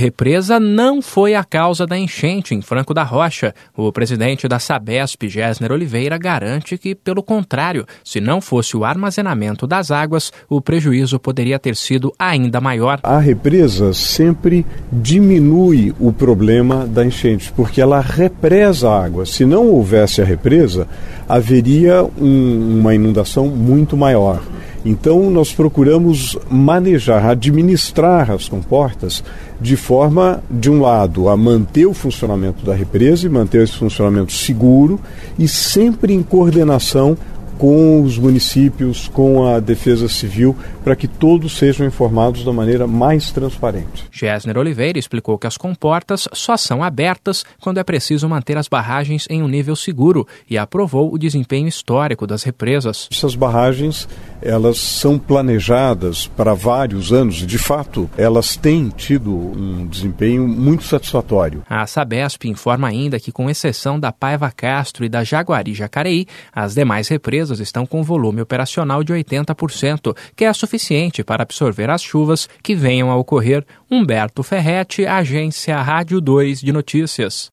Represa não foi a causa da enchente em Franco da Rocha. O presidente da Sabesp, Gessner Oliveira, garante que, pelo contrário, se não fosse o armazenamento das águas, o prejuízo poderia ter sido ainda maior. A represa sempre diminui o problema da enchente, porque ela represa a água. Se não houvesse a represa, haveria uma inundação muito maior. Então, nós procuramos manejar, administrar as comportas de forma, de um lado, a manter o funcionamento da represa e manter esse funcionamento seguro e sempre em coordenação com os municípios, com a Defesa Civil, para que todos sejam informados da maneira mais transparente. Gessner Oliveira explicou que as comportas só são abertas quando é preciso manter as barragens em um nível seguro e aprovou o desempenho histórico das represas. Essas barragens, elas são planejadas para vários anos e, de fato, elas têm tido um desempenho muito satisfatório. A Sabesp informa ainda que, com exceção da Paiva Castro e da Jaguari-Jacareí, as demais represas estão com volume operacional de 80%, que é suficiente para absorver as chuvas que venham a ocorrer. Humberto Ferretti, Agência Rádio 2 de Notícias.